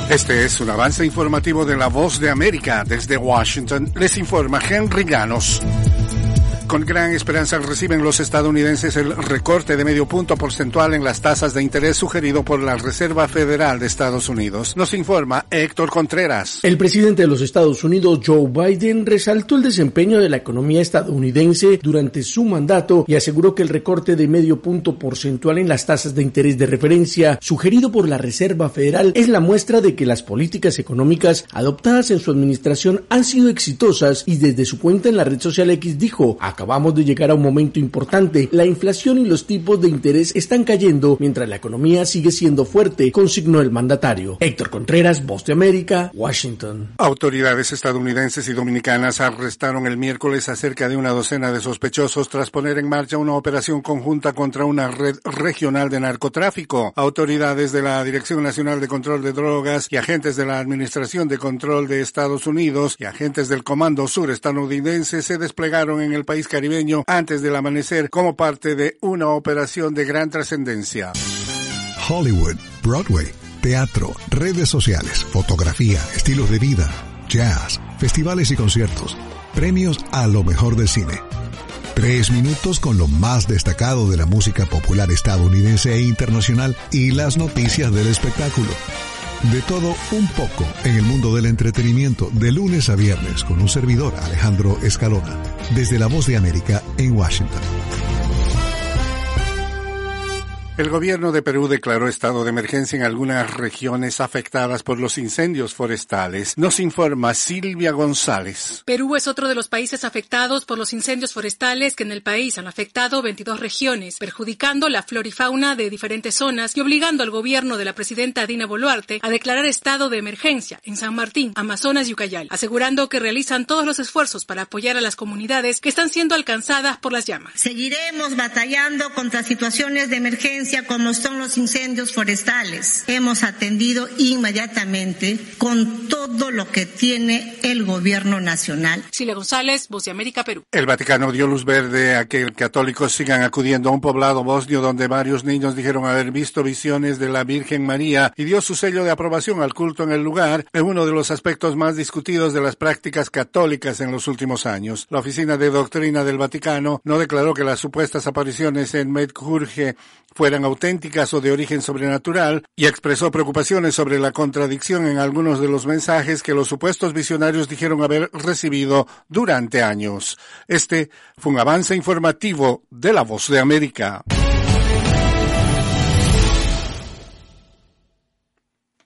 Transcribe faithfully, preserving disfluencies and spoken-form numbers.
Este es un avance informativo de La Voz de América. Desde Washington les informa Henry Llanos. Con gran esperanza reciben los estadounidenses el recorte de medio punto porcentual en las tasas de interés sugerido por la Reserva Federal de Estados Unidos. Nos informa Héctor Contreras. El presidente de los Estados Unidos, Joe Biden, resaltó el desempeño de la economía estadounidense durante su mandato y aseguró que el recorte de medio punto porcentual en las tasas de interés de referencia sugerido por la Reserva Federal es la muestra de que las políticas económicas adoptadas en su administración han sido exitosas, y desde su cuenta en la red social X dijo: acabamos de llegar a un momento importante, la inflación y los tipos de interés están cayendo mientras la economía sigue siendo fuerte, consignó el mandatario. Héctor Contreras, Voz de América, Washington. Autoridades estadounidenses y dominicanas arrestaron el miércoles a cerca de una docena de sospechosos tras poner en marcha una operación conjunta contra una red regional de narcotráfico. Autoridades de la Dirección Nacional de Control de Drogas y agentes de la Administración de Control de Estados Unidos y agentes del Comando Sur estadounidense se desplegaron en el país caribeño antes del amanecer como parte de una operación de gran trascendencia. Hollywood, Broadway, teatro, redes sociales, fotografía, estilos de vida, jazz, festivales y conciertos, premios a lo mejor del cine. Tres minutos con lo más destacado de la música popular estadounidense e internacional y las noticias del espectáculo. De todo un poco en el mundo del entretenimiento, de lunes a viernes, con un servidor, Alejandro Escalona, desde La Voz de América en Washington. El gobierno de Perú declaró estado de emergencia en algunas regiones afectadas por los incendios forestales. Nos informa Silvia González. Perú es otro de los países afectados por los incendios forestales que en el país han afectado veintidós regiones, perjudicando la flora y fauna de diferentes zonas y obligando al gobierno de la presidenta Dina Boluarte a declarar estado de emergencia en San Martín, Amazonas y Ucayali, asegurando que realizan todos los esfuerzos para apoyar a las comunidades que están siendo alcanzadas por las llamas. Seguiremos batallando contra situaciones de emergencia como son los incendios forestales. Hemos atendido inmediatamente con todo lo que tiene el gobierno nacional. Silvia González, Voz de América, Perú. El Vaticano dio luz verde a que católicos sigan acudiendo a un poblado bosnio donde varios niños dijeron haber visto visiones de la Virgen María y dio su sello de aprobación al culto en el lugar, en uno de los aspectos más discutidos de las prácticas católicas en los últimos años. La Oficina de Doctrina del Vaticano no declaró que las supuestas apariciones en Medjugorje fueran auténticas o de origen sobrenatural y expresó preocupaciones sobre la contradicción en algunos de los mensajes que los supuestos visionarios dijeron haber recibido durante años. Este fue un avance informativo de La Voz de América.